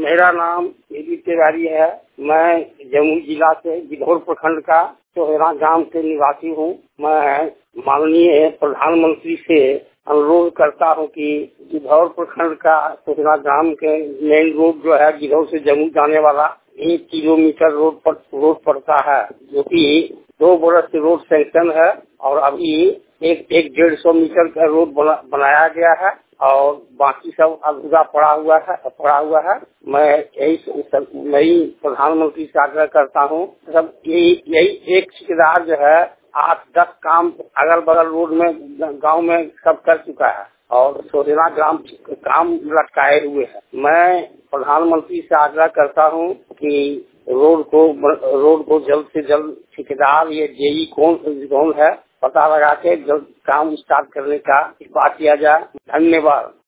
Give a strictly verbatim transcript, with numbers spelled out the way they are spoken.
मेरा नाम एबी तिवारी है। मैं जमुई जिला से गिद्धौर प्रखंड का सोहरा गांव के निवासी हूँ। मैं माननीय प्रधानमंत्री से अनुरोध करता हूँ कि गिद्धौर प्रखंड का सोहरा गांव के मेन रोड जो है गिद्धौर से जमुई जाने वाला एक किलोमीटर रोड पर रोड पड़ता है, जो कि दो बरस से रोड सैंक्शन है और अभी एक एक डेढ़ सौ मीटर का रोड बना, बनाया गया है और बाकी सब अधूरा पड़ा हुआ है पड़ा हुआ है। मैं यही नई प्रधानमंत्री से आग्रह करता हूँ, सब यही यही एक ठेकेदार जो है आठ दस काम अगल बगल रोड में गांव में सब कर चुका है और सोहरा ग्राम काम लटकाए हुए है। मैं प्रधानमंत्री से आग्रह करता हूँ कि रोड को रोड को जल्द से जल्द ठेकेदार ये जेई कौन कौन है पता लगा के जल्द काम स्टार्ट करने का बात किया जाए। धन्यवाद।